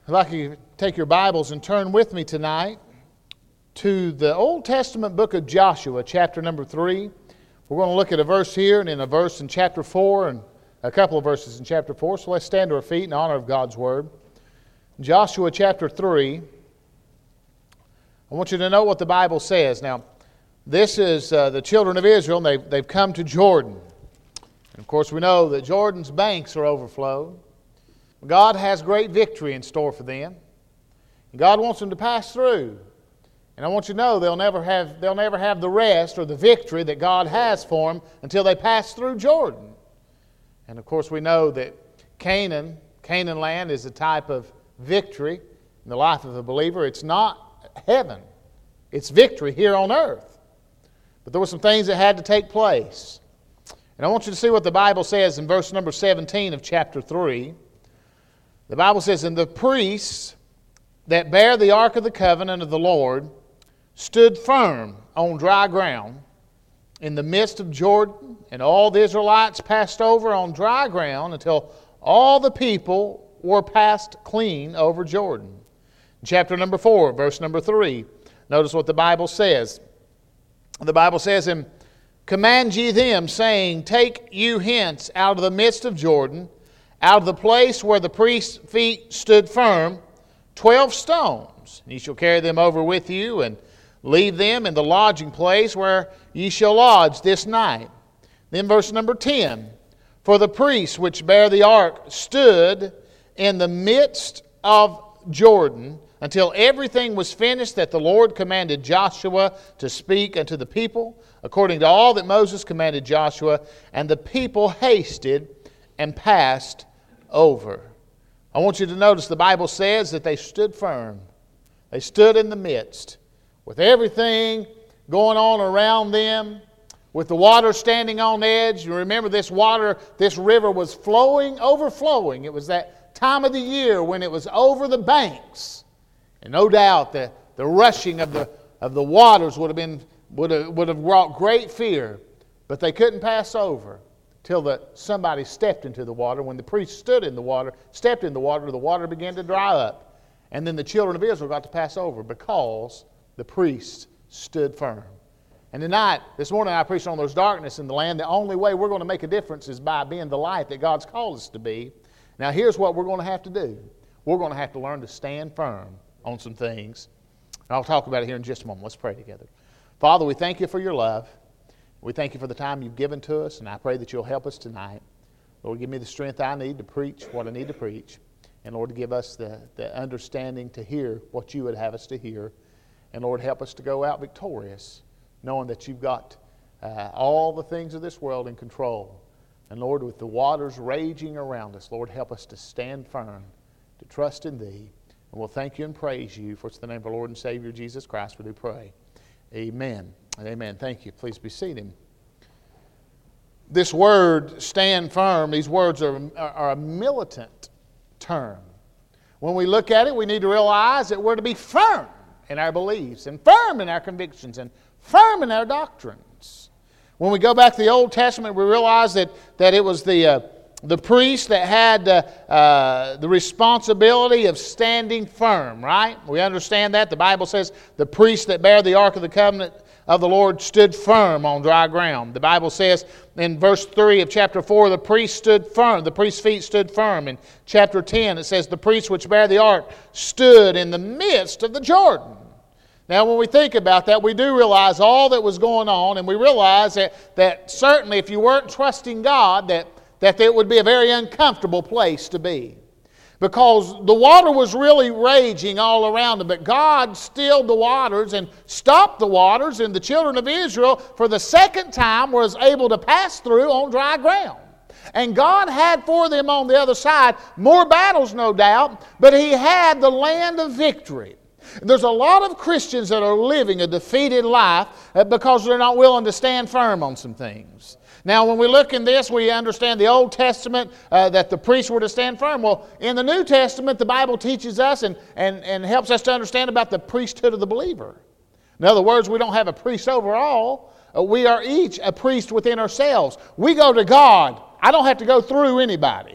I'd like you to take your Bibles and turn with me tonight to the Old Testament book of Joshua, chapter number 3. We're going to look at a verse here and then a verse in chapter 4 and a couple of verses in chapter 4. So let's stand to our feet in honor of God's Word. Joshua chapter 3. I want you to know what the Bible says. Now, this is the children of Israel, and they've come to Jordan. And of course, we know that Jordan's banks are overflowed. God has great victory in store for them. And God wants them to pass through. And I want you to know they'll never have the rest or the victory that God has for them until they pass through Jordan. And of course we know that Canaan land is a type of victory in the life of a believer. It's not heaven. It's victory here on earth. But there were some things that had to take place. And I want you to see what the Bible says in verse number 17 of chapter 3. The Bible says, "And the priests that bear the ark of the covenant of the Lord stood firm on dry ground in the midst of Jordan, and all the Israelites passed over on dry ground until all the people were passed clean over Jordan." Chapter number 4, verse number 3. Notice what the Bible says. The Bible says, "And command ye them, saying, Take you hence out of the midst of Jordan, out of the place where the priest's feet stood firm, 12 stones. And ye shall carry them over with you, and leave them in the lodging place where ye shall lodge this night." Then verse number 10. "For the priests which bear the ark stood in the midst of Jordan until everything was finished that the Lord commanded Joshua to speak unto the people, according to all that Moses commanded Joshua. And the people hasted and passed over." I want you to notice the Bible says that they stood firm. They stood in the midst with everything going on around them, with the water standing on edge. You remember this river was overflowing. It was that time of the year when it was over the banks. And no doubt the rushing of the waters would have brought great fear, but they couldn't pass over till somebody stepped into the water. When the priest stepped in the water, the water began to dry up. And then the children of Israel got to pass over because the priest stood firm. And this morning I preached on those darkness in the land. The only way we're going to make a difference is by being the light that God's called us to be. Now here's what we're going to have to do. We're going to have to learn to stand firm on some things. And I'll talk about it here in just a moment. Let's pray together. Father, we thank you for your love. We thank you for the time you've given to us, and I pray that you'll help us tonight. Lord, give me the strength I need to preach what I need to preach. And Lord, give us the understanding to hear what you would have us to hear. And Lord, help us to go out victorious, knowing that you've got all the things of this world in control. And Lord, with the waters raging around us, Lord, help us to stand firm, to trust in thee. And we'll thank you and praise you. For it's the name of our Lord and Savior, Jesus Christ, we do pray. Amen. And amen. Thank you. Please be seated. This word, stand firm, these words are a militant term. When we look at it, we need to realize that we're to be firm in our beliefs and firm in our convictions and firm in our doctrines. When we go back to the Old Testament, we realize that it was the priest that had the responsibility of standing firm, right? We understand that. The Bible says the priests that bear the ark of the covenant of the Lord stood firm on dry ground. The Bible says in verse 3 of chapter 4, the priest stood firm. The priest's feet stood firm. In chapter 10, it says the priests which bear the ark stood in the midst of the Jordan. Now, when we think about that, we do realize all that was going on, and we realize that certainly if you weren't trusting God, that it would be a very uncomfortable place to be. Because the water was really raging all around them, but God stilled the waters and stopped the waters, and the children of Israel, for the second time, was able to pass through on dry ground. And God had for them on the other side more battles, no doubt, but He had the land of victory. There's a lot of Christians that are living a defeated life because they're not willing to stand firm on some things. Now, when we look in this, we understand the Old Testament that the priests were to stand firm. Well, in the New Testament, the Bible teaches us and helps us to understand about the priesthood of the believer. In other words, we don't have a priest over all. We are each a priest within ourselves. We go to God. I don't have to go through anybody.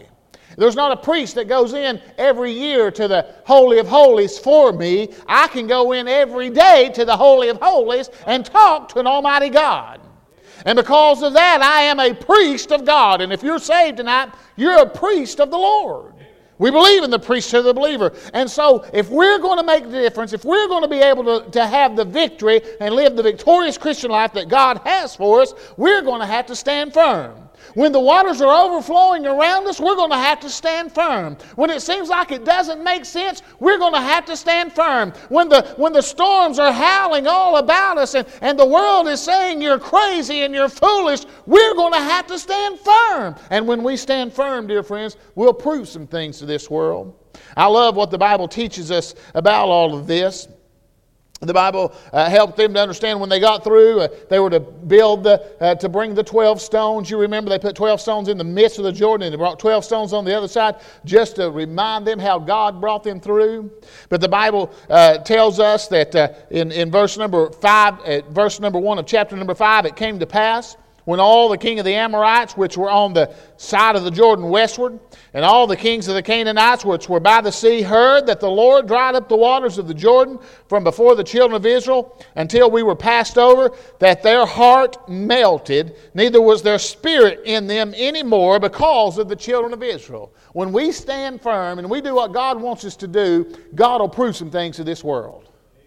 There's not a priest that goes in every year to the Holy of Holies for me. I can go in every day to the Holy of Holies and talk to an Almighty God. And because of that, I am a priest of God. And if you're saved tonight, you're a priest of the Lord. We believe in the priesthood of the believer. And so if we're going to make the difference, if we're going to be able to have the victory and live the victorious Christian life that God has for us, we're going to have to stand firm. When the waters are overflowing around us, we're going to have to stand firm. When it seems like it doesn't make sense, we're going to have to stand firm. When the storms are howling all about us and the world is saying you're crazy and you're foolish, we're going to have to stand firm. And when we stand firm, dear friends, we'll prove some things to this world. I love what the Bible teaches us about all of this. The Bible helped them to understand when they got through, they were to build, to bring the 12 stones. You remember they put 12 stones in the midst of the Jordan and they brought 12 stones on the other side just to remind them how God brought them through. But the Bible tells us that in verse number 5, verse number 1 of chapter number 5, it came to pass when all the king of the Amorites, which were on the side of the Jordan westward, and all the kings of the Canaanites, which were by the sea, heard that the Lord dried up the waters of the Jordan from before the children of Israel until we were passed over, that their heart melted, neither was their spirit in them any more because of the children of Israel. When we stand firm and we do what God wants us to do, God will prove some things to this world.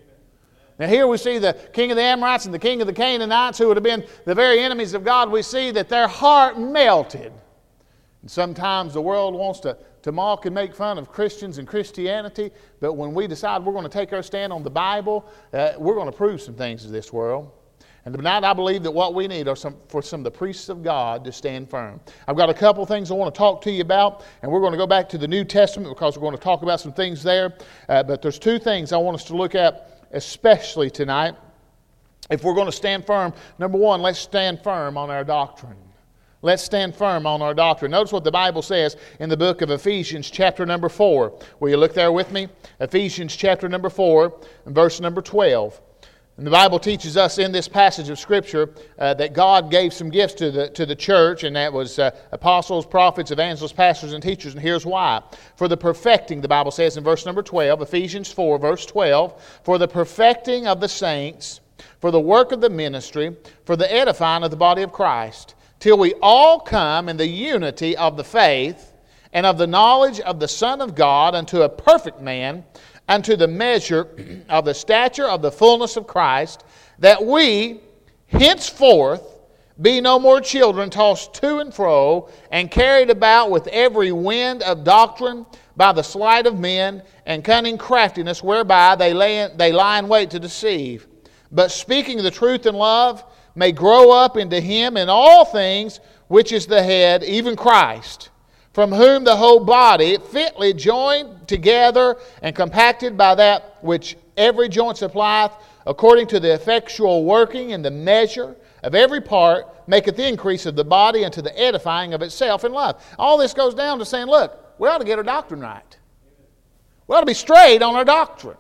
Now here we see the king of the Amorites and the king of the Canaanites, who would have been the very enemies of God. We see that their heart melted. And sometimes the world wants to mock and make fun of Christians and Christianity, but when we decide we're going to take our stand on the Bible, we're going to prove some things to this world. And tonight I believe that what we need are for some of the priests of God to stand firm. I've got a couple things I want to talk to you about, and we're going to go back to the New Testament because we're going to talk about some things there. But there's two things I want us to look at especially tonight. If we're going to stand firm, number one, let's stand firm on our doctrine. Let's stand firm on our doctrine. Notice what the Bible says in the book of Ephesians chapter number 4. Will you look there with me? Ephesians chapter number 4 and verse number 12. And the Bible teaches us in this passage of Scripture that God gave some gifts to the church, and that was apostles, prophets, evangelists, pastors, and teachers. And here's why. For the perfecting, the Bible says in verse number 12, Ephesians 4, verse 12, for the perfecting of the saints, for the work of the ministry, for the edifying of the body of Christ, till we all come in the unity of the faith and of the knowledge of the Son of God unto a perfect man, unto the measure of the stature of the fullness of Christ, that we henceforth be no more children tossed to and fro and carried about with every wind of doctrine by the sleight of men and cunning craftiness whereby they lie in wait to deceive. But speaking the truth in love may grow up into Him in all things, which is the head, even Christ, from whom the whole body, fitly joined together and compacted by that which every joint supplieth, according to the effectual working in the measure of every part, maketh the increase of the body unto the edifying of itself in love. All this goes down to saying, look, we ought to get our doctrine right. We ought to be straight on our doctrine.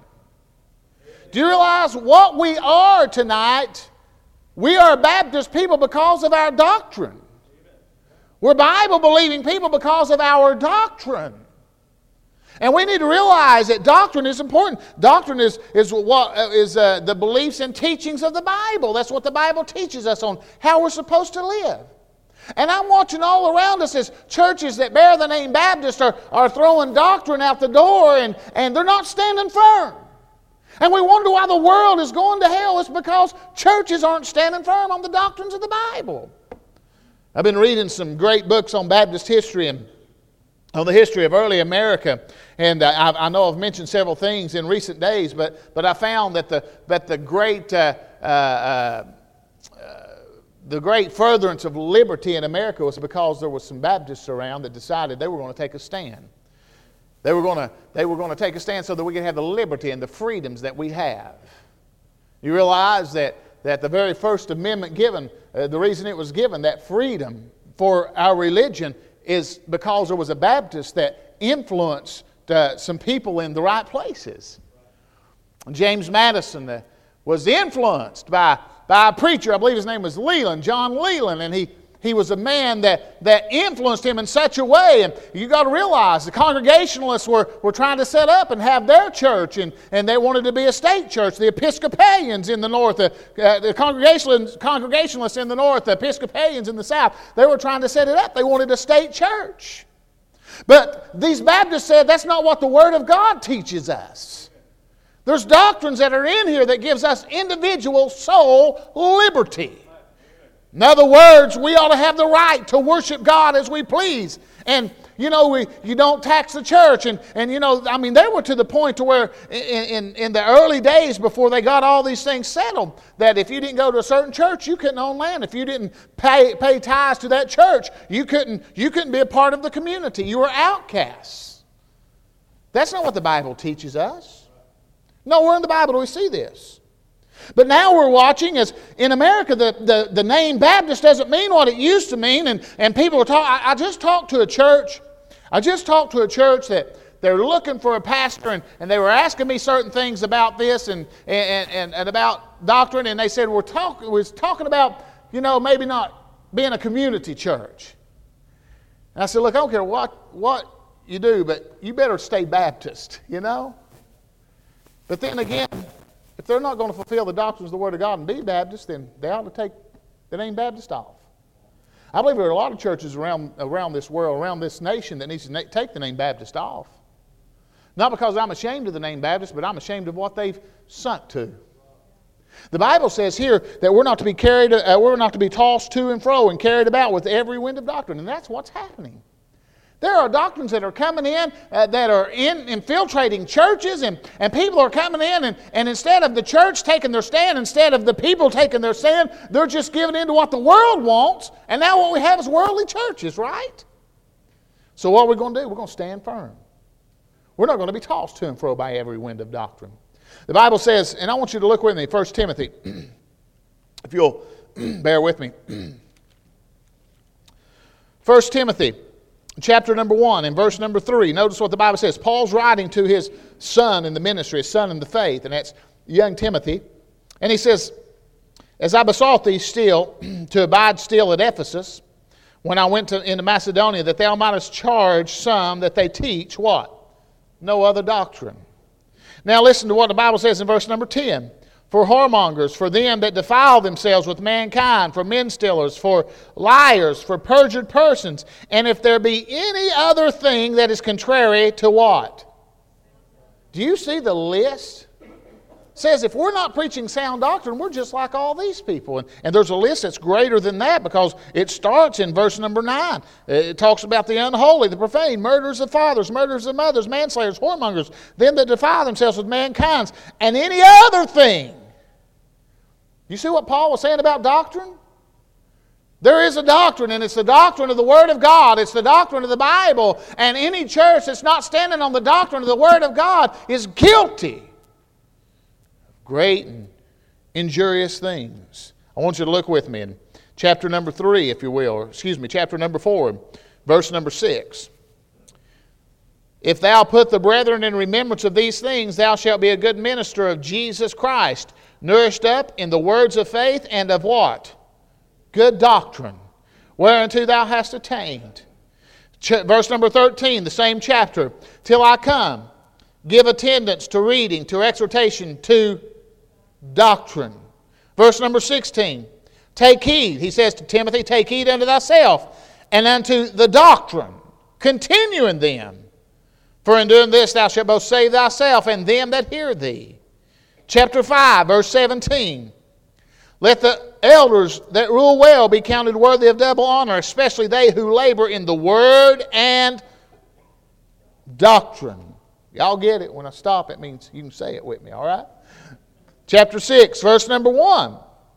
Do you realize what we are tonight? We are Baptist people because of our doctrine. We're Bible-believing people because of our doctrine. And we need to realize that doctrine is important. Doctrine is the beliefs and teachings of the Bible. That's what the Bible teaches us on how we're supposed to live. And I'm watching all around us as churches that bear the name Baptist are throwing doctrine out the door and they're not standing firm. And we wonder why the world is going to hell. It's because churches aren't standing firm on the doctrines of the Bible. I've been reading some great books on Baptist history and on the history of early America, and I know I've mentioned several things in recent days, but I found that the great furtherance of liberty in America was because there was some Baptists around that decided they were going to take a stand. They were going to take a stand so that we could have the liberty and the freedoms that we have. You realize that the very first amendment given, the reason it was given, that freedom for our religion, is because there was a Baptist that influenced some people in the right places. James Madison was influenced by a preacher, I believe his name was Leland, John Leland, and He was a man that influenced him in such a way. And you got to realize the Congregationalists were trying to set up and have their church, and they wanted to be a state church. The Episcopalians in the north, the Congregationalists in the north, the Episcopalians in the south, they were trying to set it up. They wanted a state church. But these Baptists said that's not what the Word of God teaches us. There's doctrines that are in here that gives us individual soul liberty. In other words, we ought to have the right to worship God as we please. And, you don't tax the church. And they were to the point to where in the early days before they got all these things settled, that if you didn't go to a certain church, you couldn't own land. If you didn't pay tithes to that church, you couldn't be a part of the community. You were outcasts. That's not what the Bible teaches us. Nowhere in the Bible do we see this. But now we're watching as in America the name Baptist doesn't mean what it used to mean, and people are talking. I just talked to a church that they're looking for a pastor, and they were asking me certain things about this and about doctrine, and they said we're talking about maybe not being a community church. And I said, look, I don't care what you do, but you better stay Baptist, But then again, if they're not going to fulfill the doctrines of the Word of God and be Baptist, then they ought to take the name Baptist off. I believe there are a lot of churches around this world, around this nation, that needs to take the name Baptist off. Not because I'm ashamed of the name Baptist, but I'm ashamed of what they've sunk to. The Bible says here that we're not to be tossed to and fro and carried about with every wind of doctrine, and that's what's happening. There are doctrines that are coming in that are infiltrating churches, and people are coming in, and instead of the church taking their stand, instead of the people taking their stand, they're just giving in to what the world wants, and now what we have is worldly churches, right? So what are we going to do? We're going to stand firm. We're not going to be tossed to and fro by every wind of doctrine. The Bible says, and I want you to look with me, 1 Timothy, if you'll bear with me. 1 Timothy. Chapter number 1 and verse number 3. Notice what the Bible says. Paul's writing to his son in the ministry, his son in the faith, and that's young Timothy. And he says, as I besought thee still to abide still at Ephesus, when I went into Macedonia, that thou mightest charge some that they teach what? No other doctrine. Now listen to what the Bible says in verse number 10. For whoremongers, for them that defile themselves with mankind, for men stealers, for liars, for perjured persons, and if there be any other thing that is contrary to what? Do you see the list? It says if we're not preaching sound doctrine, we're just like all these people. And there's a list that's greater than that, because it starts in verse number 9. It talks about the unholy, the profane, murderers of fathers, murderers of mothers, manslayers, whoremongers, them that defile themselves with mankind, and any other thing. You see what Paul was saying about doctrine? There is a doctrine, and it's the doctrine of the Word of God. It's the doctrine of the Bible. And any church that's not standing on the doctrine of the Word of God is guilty of great and injurious things. I want you to look with me in chapter number 3, if you will, or chapter number 4, verse number 6. If thou put the brethren in remembrance of these things, thou shalt be a good minister of Jesus Christ, nourished up in the words of faith and of what? Good doctrine, whereunto thou hast attained. Verse number 13, the same chapter. Till I come, give attendance to reading, to exhortation, to doctrine. Verse number 16, take heed, he says to Timothy, take heed unto thyself and unto the doctrine. Continue in them. For in doing this thou shalt both save thyself and them that hear thee. Chapter 5, verse 17. Let the elders that rule well be counted worthy of double honor, especially they who labor in the word and doctrine. Y'all get it? When I stop, it means you can say it with me, all right? Chapter 6, verse number 1.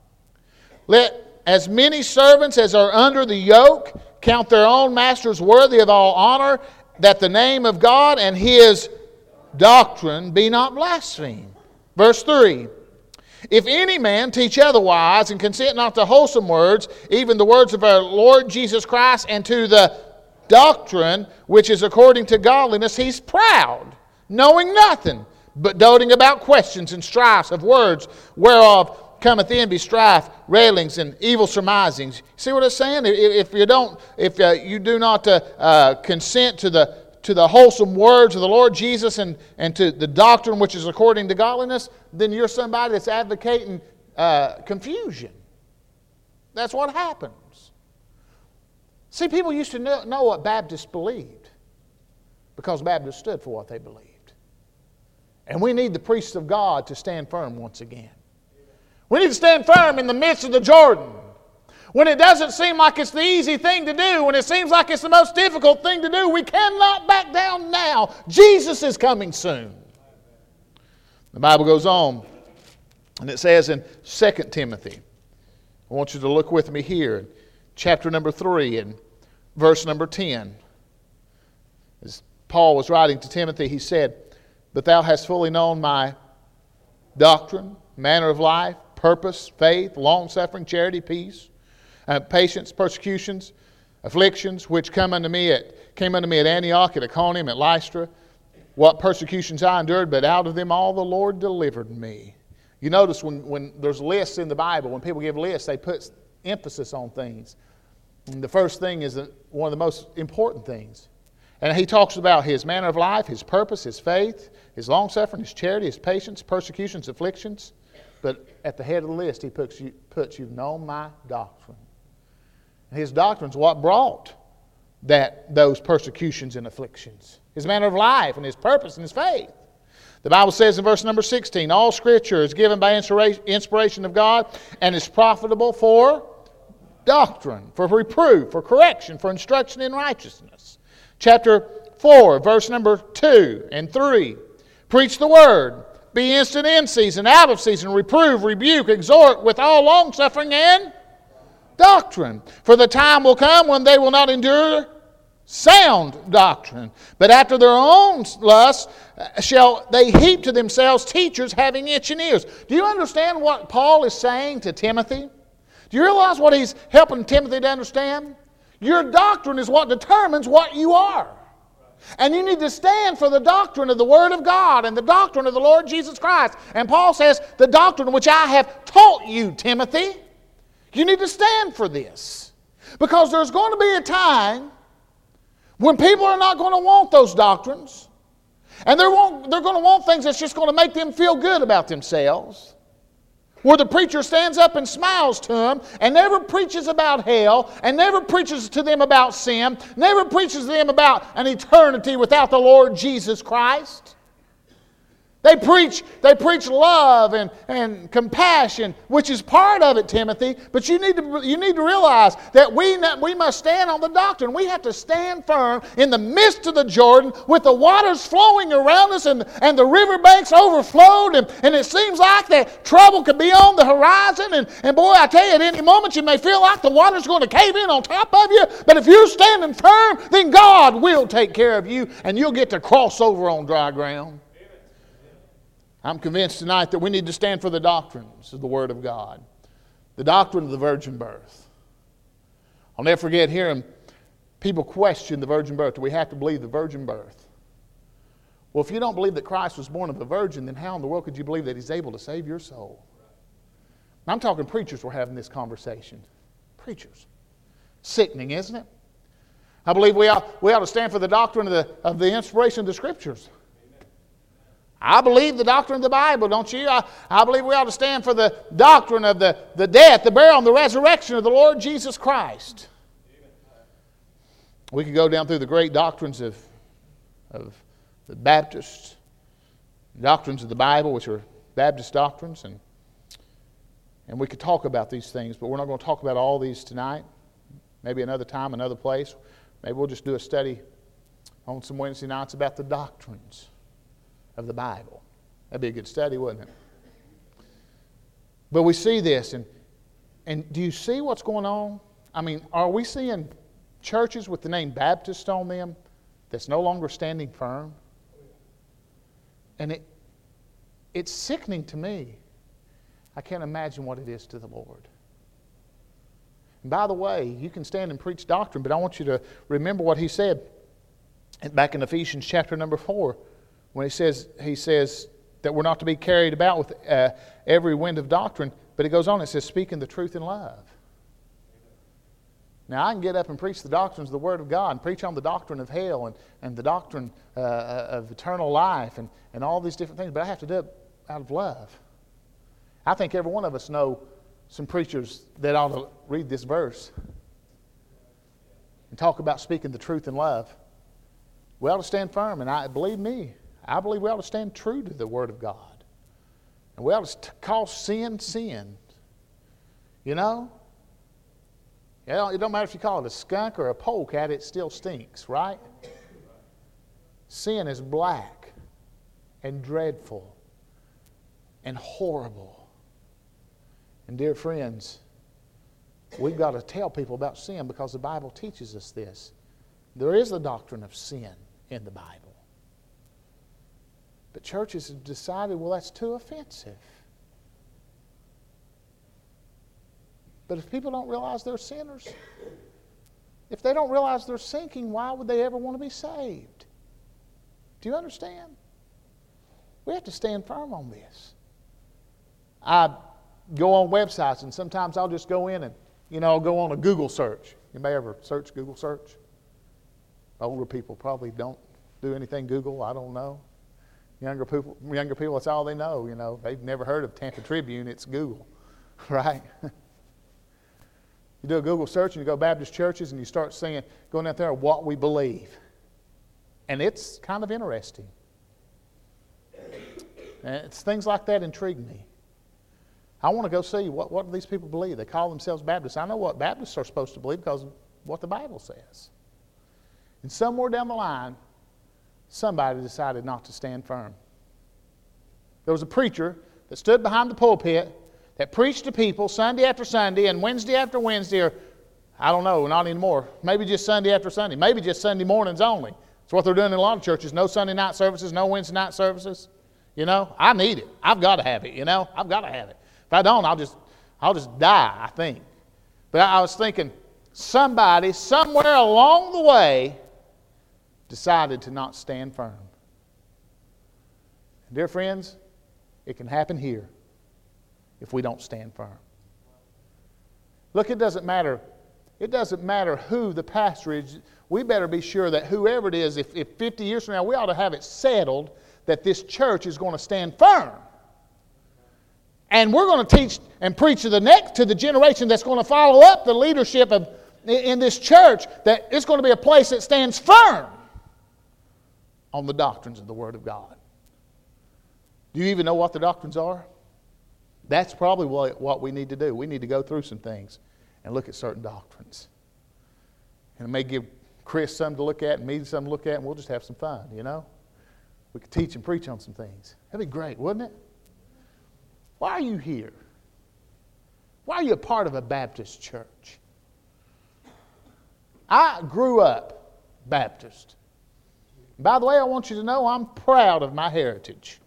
Let as many servants as are under the yoke count their own masters worthy of all honor, that the name of God and His doctrine be not blasphemed. Verse 3. If any man teach otherwise, and consent not to wholesome words, even the words of our Lord Jesus Christ, and to the doctrine which is according to godliness, he's proud, knowing nothing, but doting about questions and strifes of words, whereof cometh in be strife, railings, and evil surmisings. See what it's saying? If you do not consent to the wholesome words of the Lord Jesus and to the doctrine which is according to godliness, then you're somebody that's advocating confusion. That's what happens. See, people used to know what Baptists believed because Baptists stood for what they believed. And we need the priests of God to stand firm once again. We need to stand firm in the midst of the Jordan. When it doesn't seem like it's the easy thing to do, when it seems like it's the most difficult thing to do, we cannot back down now. Jesus is coming soon. The Bible goes on, and it says in 2 Timothy, I want you to look with me here, chapter number 3 and verse number 10. As Paul was writing to Timothy, he said, "But thou hast fully known my doctrine, manner of life, purpose, faith, long-suffering, charity, peace, patience, persecutions, afflictions, which came unto me at Antioch, at Iconium, at Lystra, what persecutions I endured, but out of them all the Lord delivered me." You notice when there's lists in the Bible, when people give lists, they put emphasis on things. And the first thing is one of the most important things. And he talks about his manner of life, his purpose, his faith, his long-suffering, his charity, his patience, persecutions, afflictions. But at the head of the list, he puts you've known my doctrine. And his doctrine is what brought those persecutions and afflictions. His manner of life and his purpose and his faith. The Bible says in verse number 16, all Scripture is given by inspiration of God and is profitable for doctrine, for reproof, for correction, for instruction in righteousness. Chapter 4, verse number 2 and 3. Preach the word. Be instant in season, out of season. Reprove, rebuke, exhort with all longsuffering and doctrine. For the time will come when they will not endure sound doctrine, but after their own lusts shall they heap to themselves teachers having itching ears. Do you understand what Paul is saying to Timothy? Do you realize what he's helping Timothy to understand? Your doctrine is what determines what you are. And you need to stand for the doctrine of the Word of God and the doctrine of the Lord Jesus Christ. And Paul says, the doctrine which I have taught you, Timothy, you need to stand for this. Because there's going to be a time when people are not going to want those doctrines. And they're going to want things that's just going to make them feel good about themselves. Where the preacher stands up and smiles to them and never preaches about hell and never preaches to them about sin, never preaches to them about an eternity without the Lord Jesus Christ. They preach love and compassion, which is part of it, Timothy. But you need to realize that we must stand on the doctrine. We have to stand firm in the midst of the Jordan with the waters flowing around us and the riverbanks overflowed. And it seems like that trouble could be on the horizon. And boy, I tell you, at any moment you may feel like the water's going to cave in on top of you. But if you're standing firm, then God will take care of you and you'll get to cross over on dry ground. I'm convinced tonight that we need to stand for the doctrines of the Word of God. The doctrine of the virgin birth. I'll never forget hearing people question the virgin birth. Do we have to believe the virgin birth? Well, if you don't believe that Christ was born of a virgin, then how in the world could you believe that He's able to save your soul? I'm talking preachers were having this conversation. Preachers. Sickening, isn't it? I believe we ought to stand for the doctrine of the inspiration of the Scriptures. I believe the doctrine of the Bible, don't you? I believe we ought to stand for the doctrine of the death, the burial, and the resurrection of the Lord Jesus Christ. We could go down through the great doctrines of the Baptists, doctrines of the Bible, which are Baptist doctrines, and we could talk about these things, but we're not going to talk about all these tonight. Maybe another time, another place. Maybe we'll just do a study on some Wednesday nights about the doctrines of the Bible. That'd be a good study, wouldn't it? But we see this, and do you see what's going on? I mean, are we seeing churches with the name Baptist on them that's no longer standing firm? And it's sickening to me. I can't imagine what it is to the Lord. And by the way, you can stand and preach doctrine, but I want you to remember what he said back in Ephesians chapter number 4. When he says that we're not to be carried about with every wind of doctrine, But it goes on, it says, speaking the truth in love. Now, I can get up and preach the doctrines of the Word of God and preach on the doctrine of hell and the doctrine of eternal life and all these different things, but I have to do it out of love. I think every one of us know some preachers that ought to read this verse and talk about speaking the truth in love. We ought to stand firm, and believe me, I believe we ought to stand true to the Word of God. And we ought to call sin, sin. You know? It don't matter if you call it a skunk or a polecat, it still stinks, right? Sin is black and dreadful and horrible. And dear friends, we've got to tell people about sin because the Bible teaches us this. There is the doctrine of sin in the Bible. But churches have decided, well, that's too offensive. But if people don't realize they're sinners, if they don't realize they're sinking, why would they ever want to be saved? Do you understand? We have to stand firm on this. I go on websites, and sometimes I'll just go in and, I'll go on a Google search. You may ever search Google search? Older people probably don't do anything Google. I don't know. Younger people, that's all they know. They've never heard of Tampa Tribune. It's Google, right? You do a Google search and you go Baptist churches and you start going out there, what we believe. And it's kind of interesting. And it's things like that intrigue me. I want to go see what do these people believe. They call themselves Baptists. I know what Baptists are supposed to believe because of what the Bible says. And somewhere down the line, somebody decided not to stand firm. There was a preacher that stood behind the pulpit that preached to people Sunday after Sunday and Wednesday after Wednesday, or I don't know, not anymore. Maybe just Sunday after Sunday. Maybe just Sunday mornings only. That's what they're doing in a lot of churches. No Sunday night services, no Wednesday night services. I need it. I've got to have it, I've got to have it. If I don't, I'll just die, I think. But I was thinking, somebody, somewhere along the way, decided to not stand firm. Dear friends, it can happen here if we don't stand firm. Look, it doesn't matter who the pastor is. We better be sure that whoever it is, if 50 years from now, we ought to have it settled that this church is going to stand firm. And we're going to teach and preach to the generation that's going to follow up the leadership in this church, that it's going to be a place that stands firm on the doctrines of the Word of God. Do you even know what the doctrines are? That's probably what we need to do. We need to go through some things and look at certain doctrines. And it may give Chris something to look at and me something to look at, and we'll just have some fun, We could teach and preach on some things. That'd be great, wouldn't it? Why are you here? Why are you a part of a Baptist church? I grew up Baptist. By the way, I want you to know I'm proud of my heritage.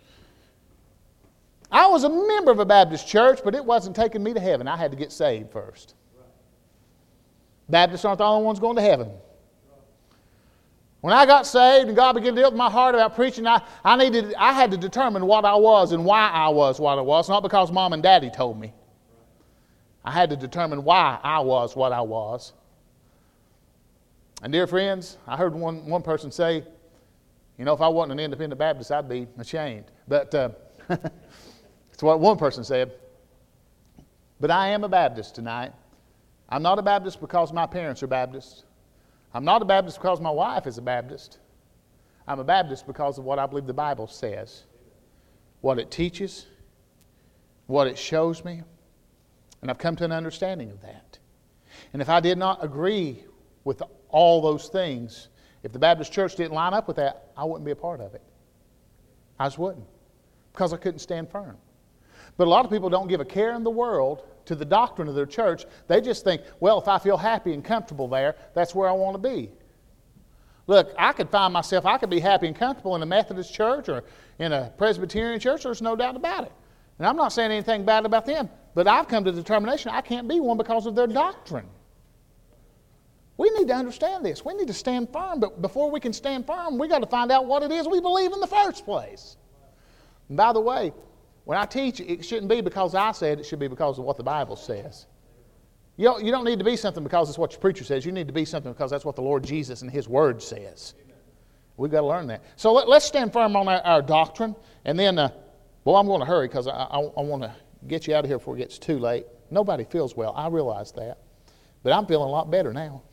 I was a member of a Baptist church, but it wasn't taking me to heaven. I had to get saved first. Baptists aren't the only ones going to heaven. When I got saved and God began to deal with my heart about preaching, I had to determine what I was and why I was what I was, not because Mom and Daddy told me. I had to determine why I was what I was. And dear friends, I heard one person say, if I wasn't an independent Baptist, I'd be ashamed. But that's what one person said. But I am a Baptist tonight. I'm not a Baptist because my parents are Baptists. I'm not a Baptist because my wife is a Baptist. I'm a Baptist because of what I believe the Bible says, what it teaches, what it shows me, and I've come to an understanding of that. And if I did not agree with all those things, if the Baptist church didn't line up with that, I wouldn't be a part of it. I just wouldn't, because I couldn't stand firm. But a lot of people don't give a care in the world to the doctrine of their church. They just think, well, if I feel happy and comfortable there, that's where I want to be. Look, I could be happy and comfortable in a Methodist church or in a Presbyterian church. There's no doubt about it. And I'm not saying anything bad about them, but I've come to the determination I can't be one because of their doctrine. We need to understand this. We need to stand firm, but before we can stand firm, we've got to find out what it is we believe in the first place. And by the way, when I teach, it shouldn't be because I said it should be because of what the Bible says. You don't need to be something because it's what your preacher says. You need to be something because that's what the Lord Jesus and His Word says. We've got to learn that. So let's stand firm on our doctrine. And then, I'm going to hurry because I want to get you out of here before it gets too late. Nobody feels well. I realize that. But I'm feeling a lot better now.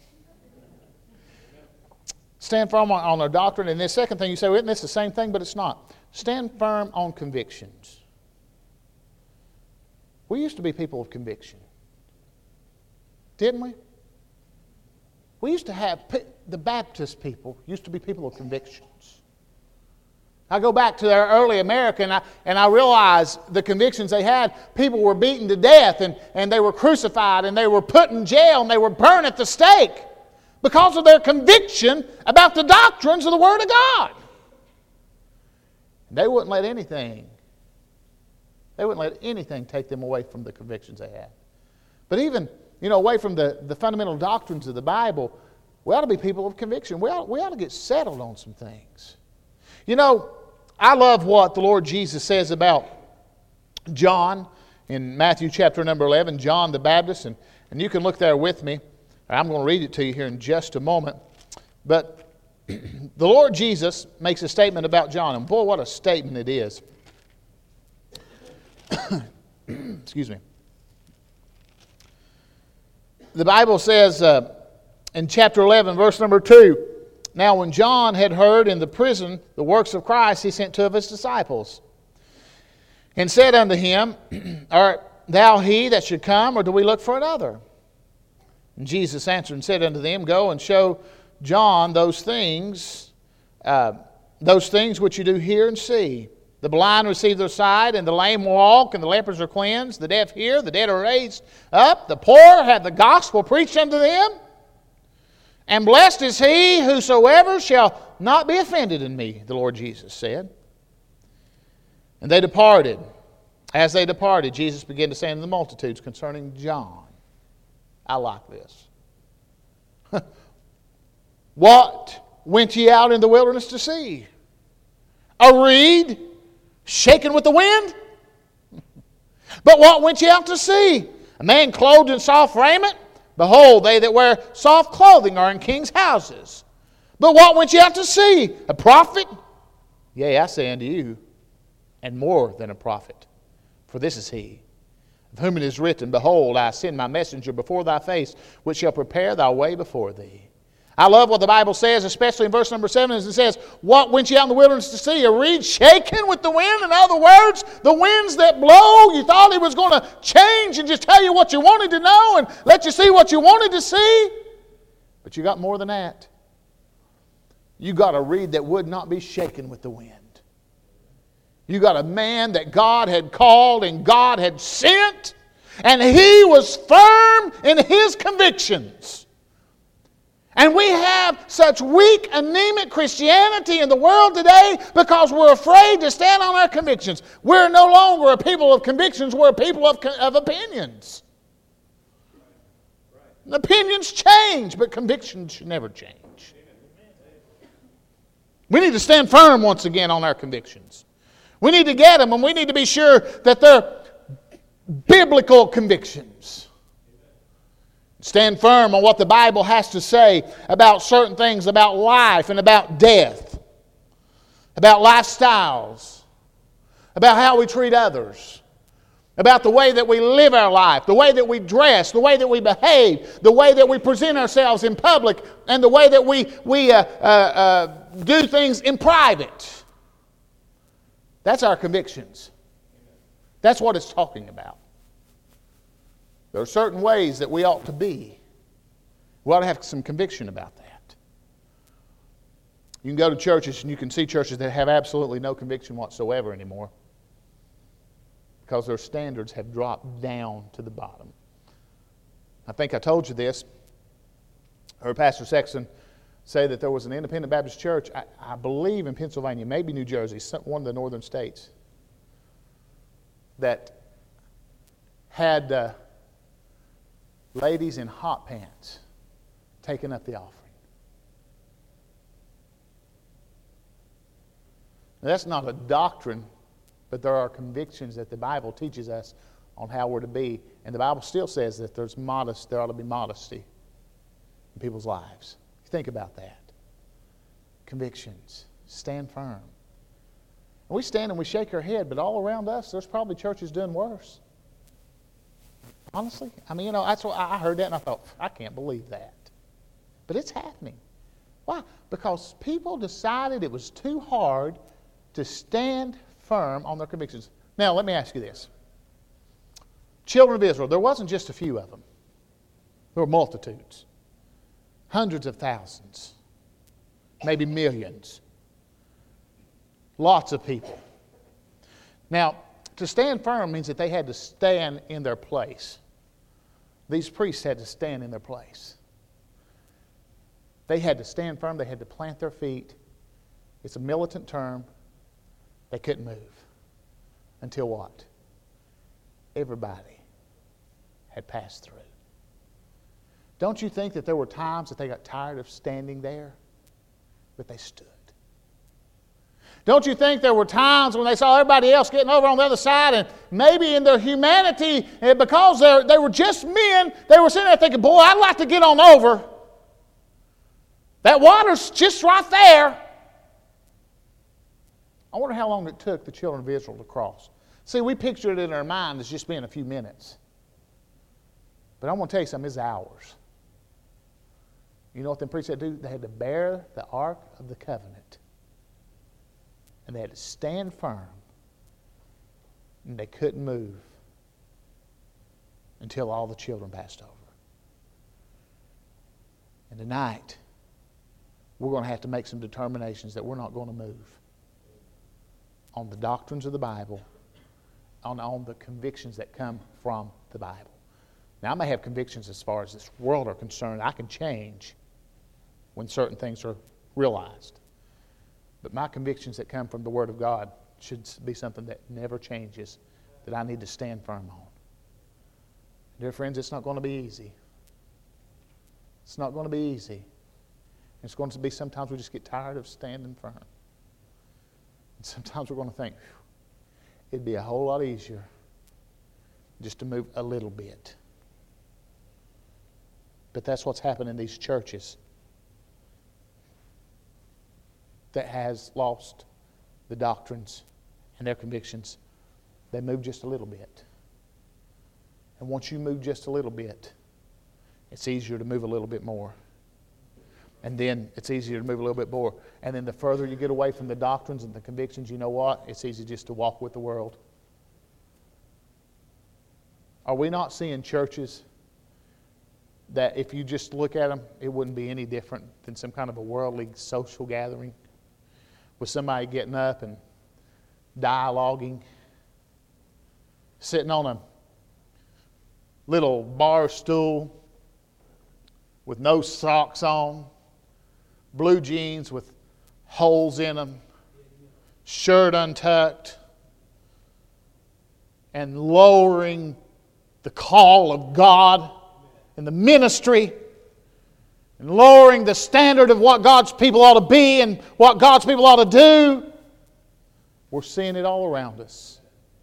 Stand firm on our doctrine. And the second thing you say, well, isn't this the same thing? But it's not. Stand firm on convictions. We used to be people of conviction. Didn't we? We used to have, the Baptist people used to be people of convictions. I go back to their early America and I realize the convictions they had. People were beaten to death and they were crucified and they were put in jail and they were burned at the stake because of their conviction about the doctrines of the Word of God. They wouldn't let anything take them away from the convictions they had. But even, away from the fundamental doctrines of the Bible, we ought to be people of conviction. We ought to get settled on some things. I love what the Lord Jesus says about John in Matthew chapter number 11, John the Baptist. And you can look there with me. I'm going to read it to you here in just a moment. But the Lord Jesus makes a statement about John. And boy, what a statement it is. Excuse me. The Bible says in chapter 11, verse number 2, now when John had heard in the prison the works of Christ, he sent two of his disciples and said unto him, art thou he that should come, or do we look for another? And Jesus answered and said unto them, go and show John those things which you do hear and see. The blind receive their sight, and the lame walk, and the lepers are cleansed. The deaf hear, the dead are raised up. The poor have the gospel preached unto them. And blessed is he whosoever shall not be offended in me, the Lord Jesus said. And they departed. As they departed, Jesus began to say unto the multitudes concerning John. I like this. What went ye out in the wilderness to see? A reed shaken with the wind? But what went ye out to see? A man clothed in soft raiment? Behold, they that wear soft clothing are in kings' houses. But what went ye out to see? A prophet? Yea, I say unto you, and more than a prophet. For this is he, of whom it is written, behold, I send my messenger before thy face, which shall prepare thy way before thee. I love what the Bible says, especially in verse number 7, as it says, what went ye out in the wilderness to see? A reed shaken with the wind? In other words, the winds that blow, you thought he was going to change and just tell you what you wanted to know and let you see what you wanted to see. But you got more than that. You got a reed that would not be shaken with the wind. You got a man that God had called and God had sent, and he was firm in his convictions. And we have such weak, anemic Christianity in the world today because we're afraid to stand on our convictions. We're no longer a people of convictions, we're a people of opinions. Opinions change, but convictions should never change. We need to stand firm once again on our convictions. We need to get them, and we need to be sure that they're biblical convictions. Stand firm on what the Bible has to say about certain things, about life and about death, about lifestyles, about how we treat others, about the way that we live our life, the way that we dress, the way that we behave, the way that we present ourselves in public, and the way that we do things in private. That's our convictions. That's what it's talking about. There are certain ways that we ought to be. We ought to have some conviction about that. You can go to churches and you can see churches that have absolutely no conviction whatsoever anymore because their standards have dropped down to the bottom. I think I told you this. I heard Pastor Sexton say that there was an independent Baptist church, I believe in Pennsylvania, maybe New Jersey, one of the northern states, that had ladies in hot pants taking up the offering. Now, that's not a doctrine But there are convictions that the Bible teaches us on how we're to be. And the Bible still says that there ought to be modesty in people's lives. Think about that. Convictions. Stand firm. And we stand and we shake our head, but all around us, there's probably churches doing worse. Honestly. I mean, that's what I heard that and I thought, I can't believe that. But it's happening. Why? Because people decided it was too hard to stand firm on their convictions. Now, let me ask you this. Children of Israel, there wasn't just a few of them. There were multitudes. Hundreds of thousands. Maybe millions. Lots of people. Now, to stand firm means that they had to stand in their place. These priests had to stand in their place. They had to stand firm. They had to plant their feet. It's a militant term. They couldn't move. Until what? Everybody had passed through. Don't you think that there were times that they got tired of standing there? But they stood. Don't you think there were times when they saw everybody else getting over on the other side, and maybe in their humanity, because they were just men, they were sitting there thinking, boy, I'd like to get on over. That water's just right there. I wonder how long it took the children of Israel to cross. See, we picture it in our mind as just being a few minutes. But I'm going to tell you something, it's hours. You know what them priests had to do? They had to bear the Ark of the Covenant. And they had to stand firm. And they couldn't move until all the children passed over. And tonight, we're going to have to make some determinations that we're not going to move on the doctrines of the Bible, on the convictions that come from the Bible. Now, I may have convictions as far as this world are concerned. I can change when certain things are realized. But my convictions that come from the Word of God should be something that never changes, that I need to stand firm on. Dear friends, it's not going to be easy. It's not going to be easy. It's going to be sometimes we just get tired of standing firm. And sometimes we're going to think, it'd be a whole lot easier just to move a little bit. But that's what's happened in these churches that has lost the doctrines and their convictions. They move just a little bit. And once you move just a little bit, it's easier to move a little bit more. And then it's easier to move a little bit more. And then the further you get away from the doctrines and the convictions, you know what? It's easy just to walk with the world. Are we not seeing churches that if you just look at them, it wouldn't be any different than some kind of a worldly social gathering with somebody getting up and dialoguing, sitting on a little bar stool with no socks on, blue jeans with holes in them, shirt untucked, and lowering the call of God in the ministry, and lowering the standard of what God's people ought to be and what God's people ought to do. We're seeing it all around us.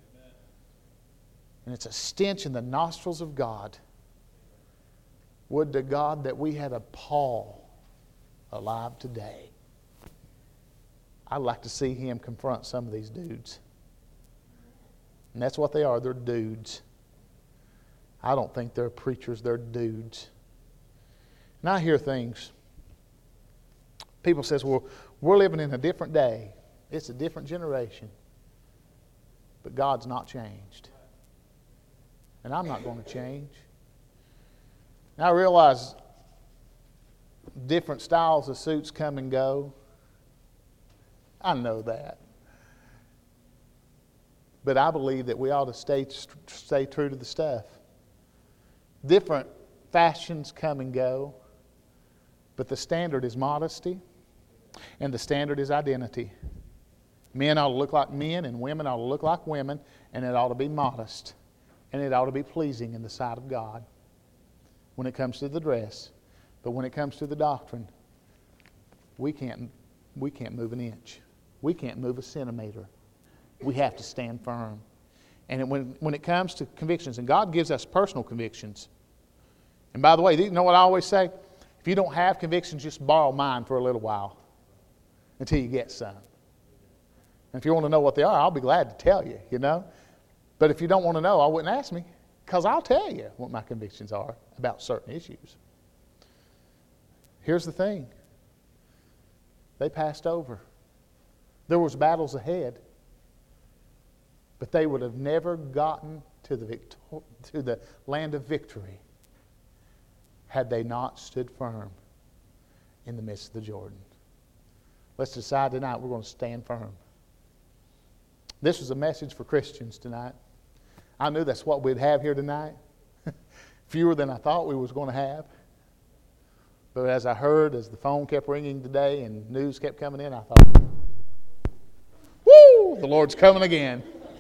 And it's a stench in the nostrils of God. Would to God that we had a Paul alive today. I'd like to see him confront some of these dudes. And that's what they are. They're dudes. I don't think they're preachers. They're dudes. And I hear things. People says, well, we're living in a different day. It's a different generation. But God's not changed. And I'm not going to change. Now I realize different styles of suits come and go. I know that. But I believe that we ought to stay true to the stuff. Different fashions come and go. But the standard is modesty. And the standard is identity. Men ought to look like men and women ought to look like women. And it ought to be modest. And it ought to be pleasing in the sight of God when it comes to the dress. But when it comes to the doctrine, we can't move an inch. We can't move a centimeter We have to stand firm. And when it comes to convictions, and God gives us personal convictions. And by the way, you know what I always say? If you don't have convictions, just borrow mine for a little while until you get some. And if you want to know what they are, I'll be glad to tell you, you know. But if you don't want to know, I wouldn't ask me, because I'll tell you what my convictions are about certain issues. Here's the thing. They passed over. There was battles ahead. But they would have never gotten to the land of victory had they not stood firm in the midst of the Jordan. Let's decide tonight we're going to stand firm. This was a message for Christians tonight. I knew that's what we'd have here tonight. Fewer than I thought we was going to have. But as I heard, as the phone kept ringing today and news kept coming in, I thought, woo, the Lord's coming again.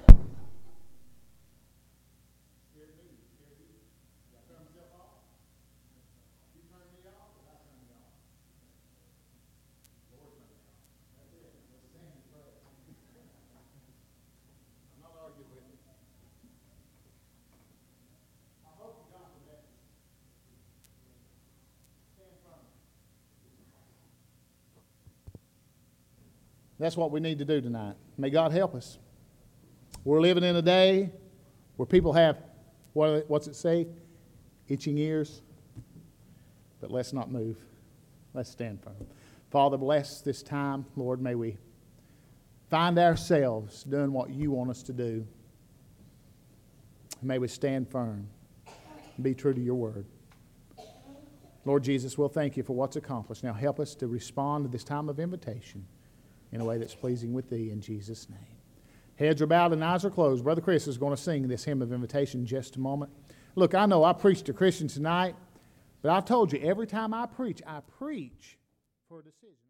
That's what we need to do tonight. May God help us. We're living in a day where people have, what's it say? Itching ears. But let's not move. Let's stand firm. Father, bless this time. Lord, may we find ourselves doing what you want us to do. May we stand firm and be true to your word. Lord Jesus, we'll thank you for what's accomplished. Now help us to respond to this time of invitation in a way that's pleasing with thee, in Jesus' name. Heads are bowed and eyes are closed. Brother Chris is going to sing this hymn of invitation in just a moment. Look, I know I preached to Christians tonight, but I told you, every time I preach for a decision.